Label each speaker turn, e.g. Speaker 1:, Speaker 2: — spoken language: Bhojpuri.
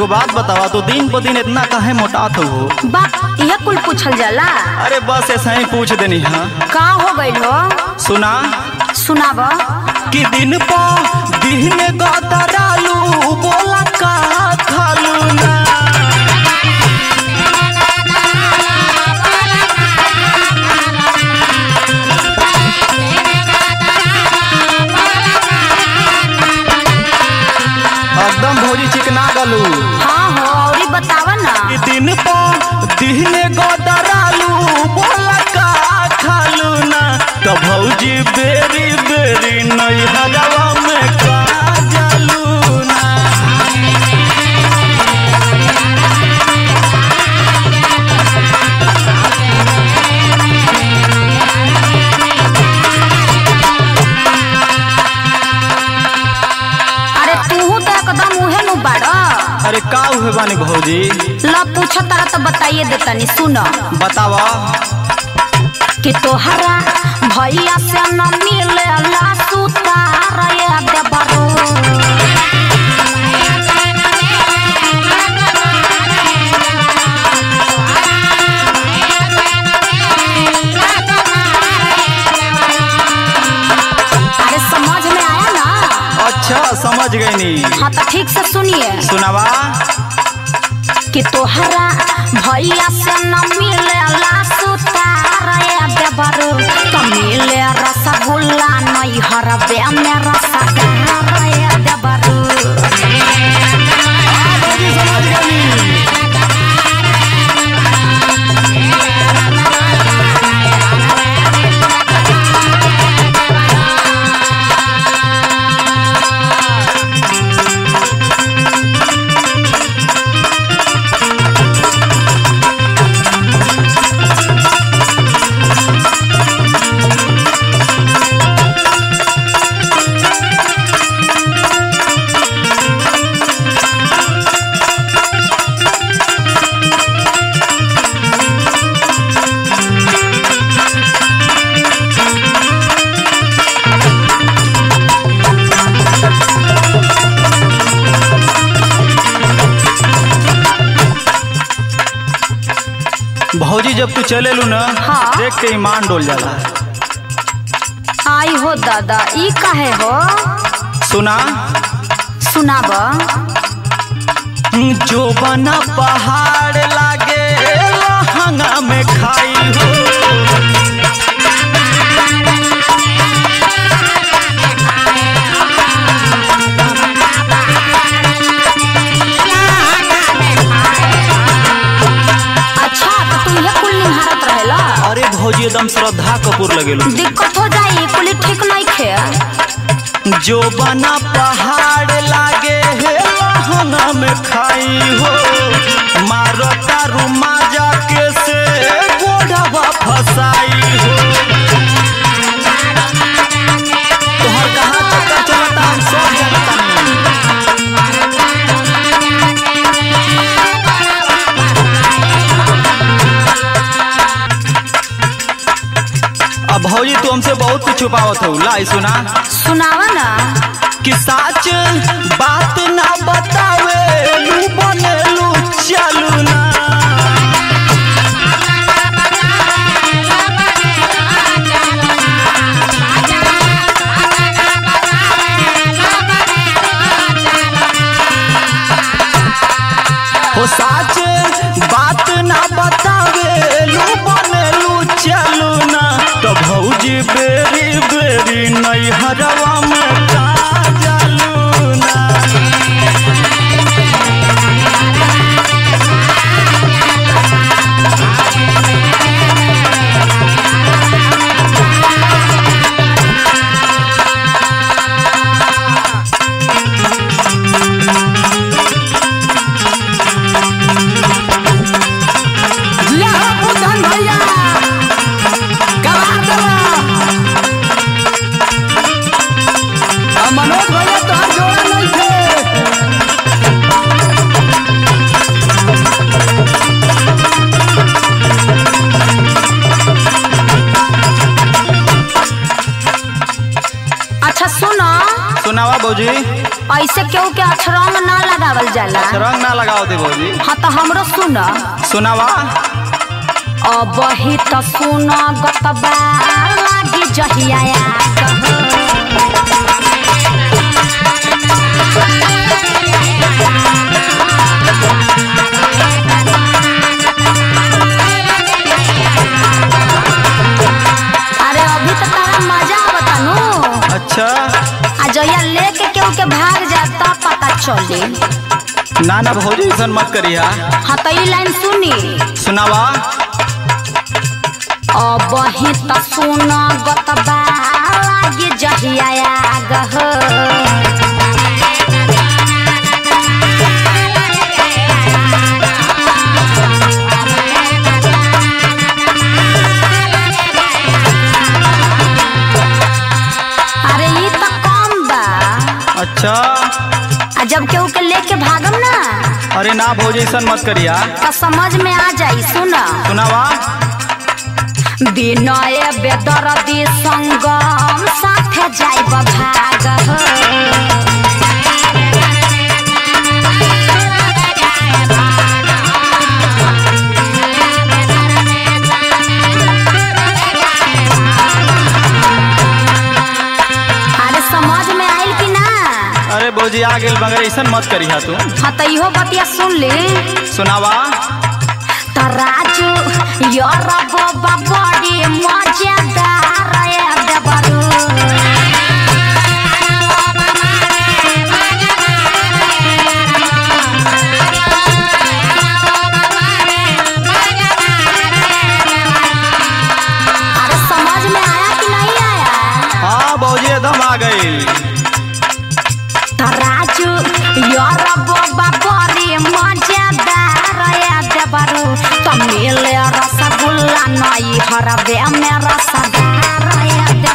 Speaker 1: एगो बात बतावा तो दिन ब दिन इतना काहे मोटात हो?
Speaker 2: बात यह कुल पूछल जाला?
Speaker 1: अरे बस ऐसा ही पूछ देनी है।
Speaker 2: का हो गइल हो?
Speaker 1: सुना
Speaker 2: सुनाब।
Speaker 1: कि दिन प दिन गदरालू बोला का खालू ना। एकदम भौजी चिकना गलू।
Speaker 2: हाँ हो औरी बतावा ना।
Speaker 1: कि दिन प दिन गदरालू बोला का खालू ना। तो भौजी बेरी बेरी नैहरवा में का जालू ना।
Speaker 2: अरे तूहू तो एकदम उहे नु बाड़।
Speaker 1: अरे का हुए बानी भौजी?
Speaker 2: ला पूछ तारा तो बताइए देतनी। सुन
Speaker 1: बतावा।
Speaker 2: कि तोहरा भैया से न मिले ला सुतार ये देबरू। अरे समझ में आया ना?
Speaker 1: अच्छा समझ गई नी।
Speaker 2: हाँ तो ठीक से सुनिए।
Speaker 1: सुनावा।
Speaker 2: कि तोहरा भैया से न मिले ला सुतार ये देबरू। तो मिले रसगुल्ला नहीं हरबे में रसगुल्ला ये देबरू।
Speaker 1: समझ गई। भौजी जब तू चले लू ना।
Speaker 2: हाँ।
Speaker 1: देख के ईमान डोल जाला।
Speaker 2: आई हो दादा ई काहे हो?
Speaker 1: सुना।
Speaker 2: सुनाब।
Speaker 1: जो बना पहाड़ लागे लहंगा में खाई हो।
Speaker 2: अच्छा तो तू ये कुल निहारत रहेला?
Speaker 1: अरे भौजी एकदम श्रद्धा कपूर लगेलू।
Speaker 2: दिक्कत हो जाई कुल ठीक नहीं खे।
Speaker 1: जो बना पहाड़ लागे है लहंगा में खाई हो। मारो तारू माजा के से गोढ़वा फसाई हो। तोहर कहाँ चक्कर चलता हम सब जानता नहीं। अब भौजी तू हमसे बहुत कुछ छुपावत हो। लाई सुना।
Speaker 2: सुनावा ना।
Speaker 1: कि सच बात ना बतावे लू बनेलू चालू ना। हो सच बात ना बतावे लू बनेलू चालू ना। तो भौजी बेरी बेरी नैहरवा में का जालू ना।
Speaker 3: मनोज भैया तो जोड़ा नहीं थे।
Speaker 2: जाला।
Speaker 1: रंग ना लगाओ दे भौजी।
Speaker 2: हाँ तो हमरो सुन।
Speaker 1: सुनावा।
Speaker 2: अब ही तो सुन गतबा लागी जहिया
Speaker 1: अच्छा
Speaker 2: जया लेके केहू के भाग जाता पता चले।
Speaker 1: ना ना भौजी ऐसा मत करिया।
Speaker 2: हाँ तो ये लाइन सुनी।
Speaker 1: सुनावा।
Speaker 2: अब ही तो सुन गतबा लागी जहिया आगह
Speaker 1: अच्छा
Speaker 2: जब केहू के लेके भागम ना।
Speaker 1: अरे ना भौजी ऐसा मत करिया।
Speaker 2: तो समझ में आ जाई। सुना।
Speaker 1: सुनावा।
Speaker 2: विनय बेदर्दी संगम साथे जाइब भाग
Speaker 1: अरे भौजी आ गेल मगर ऐसा मत करिया तू।
Speaker 2: हाँ तो इहो बतिया सुन ले।
Speaker 1: सुनावा।
Speaker 2: तो राजू यार बाबा बड़ी मजेदार देवरू अरे समझ में आया कि नहीं आया?
Speaker 1: हाँ भौजी एकदम आ गई।
Speaker 2: राजू यार बाबा बड़ी मजेदार देवरू तो मिले रसगुल्ला नहीं हरबे में रसदार